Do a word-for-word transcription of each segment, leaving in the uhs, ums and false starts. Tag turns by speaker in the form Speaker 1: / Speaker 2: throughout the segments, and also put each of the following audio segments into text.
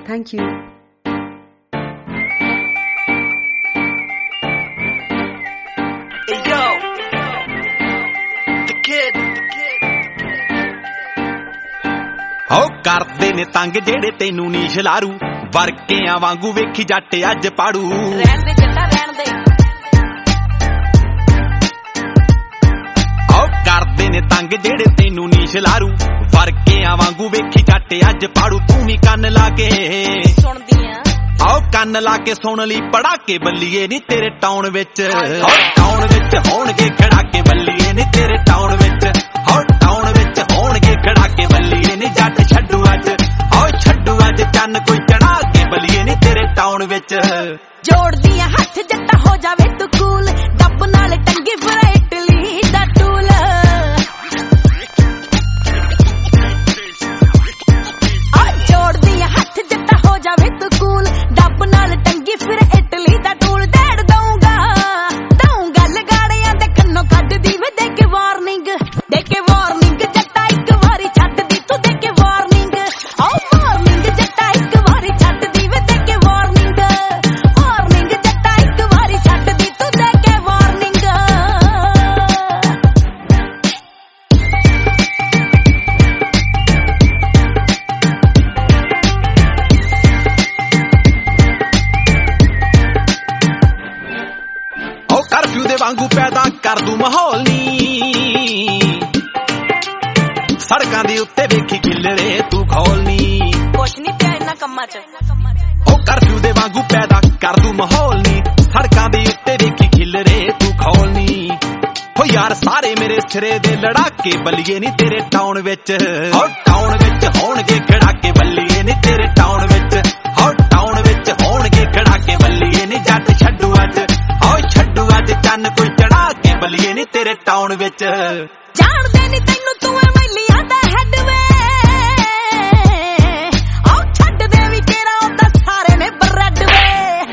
Speaker 1: Thank you.
Speaker 2: Hey yo, the kid.
Speaker 3: ਹੋ ਕਰਦੇ ਨੇ ਤੰਗ ਜਿਹੜੇ ਤੈਨੂੰ ਨੀ ਛਲਾਰੂ ਵਰਕਿਆਂ ਵਾਂਗੂ ਵੇਖੀ ਜੱਟ ਅੱਜ ਪਾੜੂ
Speaker 4: ਰਹਿਣ ਦੇ ਜੱਟਾ ਰਹਿਣ ਦੇ
Speaker 3: ਹੋ ਕਰਦੇ ਨੇ ਤੰਗ ਜਿਹੜੇ ਤੈਨੂੰ ਨੀ ਛਲਾਰੂ ਵਰਕਿਆਂ ਵਾਂਗੂ ਵੇਖੀ ਜੱਟ ਅੱਜ ਪਾੜੂ ਤੂੰ ਵੀ ਕੰਨ ਲਾ ਕੇ
Speaker 4: ਸੁਣਦੀ ਆ
Speaker 3: ਆਓ ਕੰਨ ਲਾ ਕੇ ਸੁਣ ਲਈ ਪੜਾਕੇ ਬੱਲੀਏ ਨੀ ਤੇਰੇ ਟਾਊਨ ਵਿੱਚ ਹੋ ਟਾਊਨ ਵਿੱਚ ਹੋਣਗੇ ਖੜਾਕੇ ਬੱਲੀਏ ਨੀ ਤੇਰੇ ਟਾਊਨ ਵਿੱਚ ਹੋ ਟਾਊਨ ਵਿੱਚ ਹੋਣਗੇ ਖੜਾਕੇ ਬੱਲੀਏ ਨੀ ਜੱਟ ਛੱਡੂ ਅੱਜ ਹੋ ਛੱਡੂ ਅੱਜ ਚੰਨ ਕੋਈ ਚੜਾ ਕੇ ਬੱਲੀਏ ਨੀ ਤੇਰੇ ਟਾਊਨ ਵਿੱਚ
Speaker 4: ਜੋੜਦੀਆਂ ਹੱਥ ਜੱਟਾ ਹੋ ਜਾਵੇ ਤੂੰ ਕੂਲ ਡੱਬ ਨਾਲ ਟੰਗੀ ਫਿਰ ਇਟਲੀ ਦਾ ਟੂਲ ਆ ਜੋੜਦੀਆਂ ਹੱਥ ਜੱਟਾ ਹੋ ਜਾਵੇ ਤੂੰ ਕੂਲ ਡੱਬ ਨਾਲ ਟੰਗੀ ਫਿਰ ਇਟਲੀ ਦਾ ਟੂਲ ਡੇੜ ਦਊਂਗਾ ਦਊਂਗਾ ਲਗਾੜਿਆਂ ਦੇ ਕੰਨੋਂ ਕੱਢਦੀ ਵੇ ਦੇ ਕੇ ਵਾਰਨਿੰਗ ਦੇ ਕੇ ਵਾਰਨਿੰਗ ਜੱਟਾ ਇੱਕ ਵਾਰੀ ਛੱਡਦੀ ਤੂੰ ਦੇ ਕੇ ਵਾਰਨਿੰਗ ਓ ਵਾਰਨਿੰਗ ਜੱਟਾ ਇੱਕ ਵਾਰੀ ਛੱਡਦੀ ਵੇ ਦੇ ਕੇ ਵਾਰਨਿੰਗ ਵਾਰਨਿੰਗ ਜੱਟਾ ਇੱਕ ਵਾਰੀ ਛੱਡਦੀ ਤੂੰ ਦੇ ਕੇ ਵਾਰਨਿੰਗ
Speaker 3: ਹੋ ਕਰਫਿਊ ਦੇ ਵਾਂਗੂ ਪੈਦਾ ਕਰ ਦੂ ਮਾਹੌਲ ਨੀ ਸੜਕਾਂ ਦੇ ਉੱਤੇ ਵੇਖੀ ਖਿਲਰੇ ਤੂੰ ਖੋਲ ਨੀ
Speaker 4: ਕੁਛ ਨਹੀਂ ਪਿਆ ਇਹਨਾਂ ਕੰਮਾਂ 'ਚ
Speaker 3: ਹੋ ਕਰਫਿਊ ਦੇ ਵਾਂਗੂ ਪੈਦਾ ਕਰ ਦੂ ਮਾਹੌਲ ਨੀ ਸੜਕਾਂ ਦੇ ਉੱਤੇ ਵੇਖੀ ਖਿਲਰੇ ਤੂੰ ਖੋਲ ਨੀ ਹੋ ਯਾਰ ਸਾਰੇ ਮੇਰੇ ਸਿਰੇ ਦੇ ਲੜਾਕੇ ਬੱਲੀਏ ਨੀ ਤੇਰੇ ਟਾਊਨ ਵਿੱਚ ਹੋ ਟਾਊਨ ਵਿੱਚ ਹੋਣਗੇ ਖੜਾਕੇ ਬੱਲੀਏ ਨੀ ਤੇਰੇ ਟਾਊਨ ਵਿੱਚ ਹੋ ਟਾਊਨ ਵਿੱਚ ਹੋਣਗੇ ਖੜਾਕੇ ਬੱਲੀਏ ਨੀ ਜੱਟ ਛੱਡੂ ਅੱਜ ਹੋ ਛੱਡੂ ਅੱਜ ਚੰਨ ਕੋਈ ਚੜਾ ਕੇ ਬੱਲੀਏ ਨੀ ਤੇਰੇ ਟਾਊਨ ਵਿੱਚ
Speaker 4: ਜਾਣਦੇ ਨੀ ਤੈਨੂੰ ਤੂੰ ਐ ਮੈਲੀਆਂ ਦਾ ਹੈਡ ਵੇ ਆਉ ਛੱਡ ਦੇ ਵੀ ਕਿਹੜਾ ਉਹਦਾ ਸਾਰੇ ਨੇ ਬਰੈਡ ਵੇ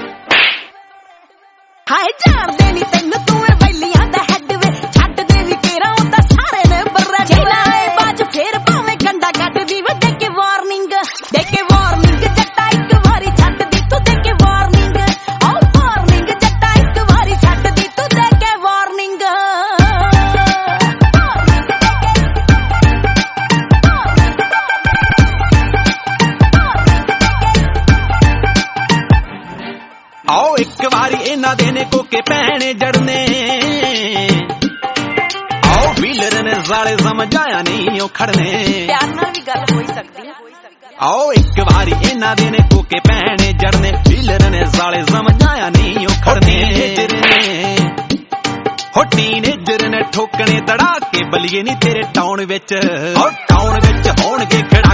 Speaker 4: ਹਾਏ ਜਾਣਦੇ ਨੀ ਤੈਨੂੰ ਤੂੰ ਐ ਮੈਲੀਆਂ ਦਾ ਹੈਡ ਵੇ ਛੱਡ ਦੇ ਵੀ ਕਿਹੜਾ ਉਹਦਾ ਸਾਰੇ ਨੇ ਬਰੈਡ ਵੇ ਲਾਏ ਬਾਜ ਫੇਰ ਭਾਵੇਂ ਕੰਡਾ ਕੱਢਦੀ ਵੇ ਦੇ ਕੇ ਵਾਰਨਿੰਗ ਦੇ ਕੇ ਵਾਰਨਿੰਗ ਜੱਟਾ ਇੱਕ ਵਾਰੀ ਛੱਡਦੀ ਤੂੰ ਦੇ ਕੇ ਵਾਰਨਿੰਗ ਆਉ ਵਾਰਨਿੰਗ ਜੱਟਾ ਇੱਕ ਵਾਰੀ ਛੱਡਦੀ ਤੂੰ ਦੇ ਕੇ ਵਾਰਨਿੰਗ
Speaker 3: ਆਓ ਇੱਕ ਵਾਰੀ ਇਹਨਾਂ ਦੇ ਨੇ ਕੋਕੇ ਪੈਣੇ ਜੜਨੇ ਆਓ ਵੀਲਰ ਨੇ ਜ਼ਾਲੇ ਸਮਝਾਇਆ ਨਹੀਂ ਉਹ ਖੜਨੇ
Speaker 4: ਪਿਆਰ ਨਾਲ ਵੀ ਗੱਲ ਹੋਈ ਸਕਦੀ ਹੈ
Speaker 3: ਆਓ ਇੱਕ ਵਾਰੀ ਇਹਨਾਂ ਦੇ ਨੇ ਕੋਕੇ ਪੈਣੇ ਜੜਨੇ ਵੀਲਰ ਨੇ ਜ਼ਾਲੇ ਸਮਝਾਇਆ ਨਹੀਂ ਉਹ ਖੜਨੇ ਹੋ ਟੀਨੇਜਰ ਨੇ ਠੋਕਣੇ ਤੜਾ ਕੇ ਬੱਲੀਏ ਨੀ ਤੇਰੇ ਟਾਊਨ ਵਿੱਚ ਹੋ ਟਾਊਨ ਵਿੱਚ ਹੋਣਗੇ ਖੜਾ